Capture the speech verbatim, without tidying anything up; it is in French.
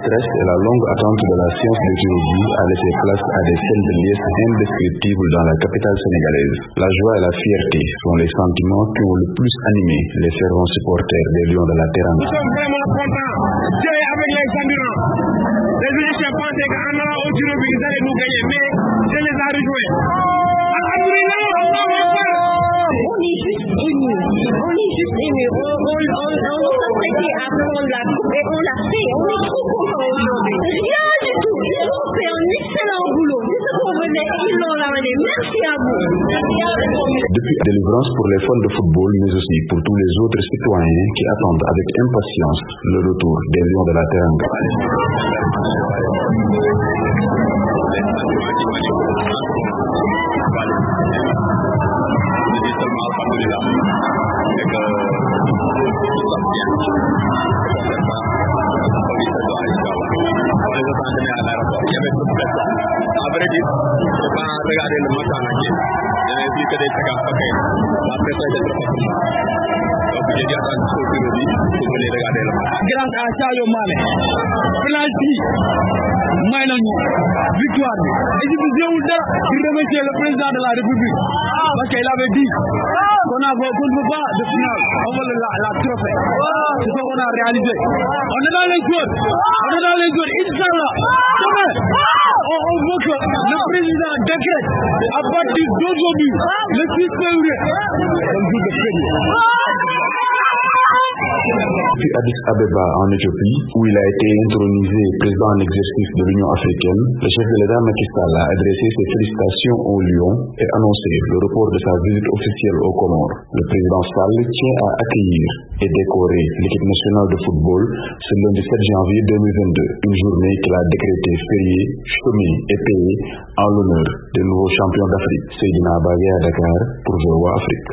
stress et la longue attente de la séance de Turubi a laissé place à des scènes de liesse indescriptibles dans la capitale sénégalaise. La joie et la fierté sont les sentiments qui ont le plus animé les fervents supporters des Lions de la Teranga. Nous sommes vraiment contents. Dieu est avec les ambulants. Les Égyptiens pensaient qu'en allant au Turubi, ils allaient nous gagner, mais je les ai rejoints. On est juste émus. On est juste émus. On, on, on, on nous a prêté à prendre la coupe et on l'a fait. On est trop contents aujourd'hui. Rien du tout. Ils ont fait un excellent boulot. C'est ce qu'on venait. Ils l'ont ramené. Merci à vous. Depuis la délivrance pour les fans de football, mais aussi pour tous les autres citoyens qui attendent avec impatience le retour des Lions de la Teranga. Regarder le match en entier. Je n'ai vu que des trucs à faire. La pression était trop forte. Donc j'ai dit à la Turubi pour venir regarder le match. Grâce à Sadio Mané, penalty, Maïnanou, victoire. Et je vous dis de remercier le président de la République parce qu'il avait dit qu'on ne veut pas de finale, on veut la, la trophée. C'est ce qu'on a réalisé. On est dans les joueurs, on est dans les joueurs, Inch'Allah. Demain, on, on veut que le président décrète à partir d'aujourd'hui, le six février, le jour de férié. Puis Addis Abeba en Éthiopie, où il a été intronisé président en exercice de l'Union africaine, le chef de l'État Macky Sall a adressé ses félicitations aux Lions et annoncé le report de sa visite officielle aux Comores. Le président Sall tient à accueillir et décorer l'équipe nationale de football ce lundi sept janvier deux mille vingt-deux, une journée qu'il a décrétée fériée, chômée et payée en l'honneur des nouveaux champions d'Afrique. Seydina Bagay à Dakar pour VOA Afrique.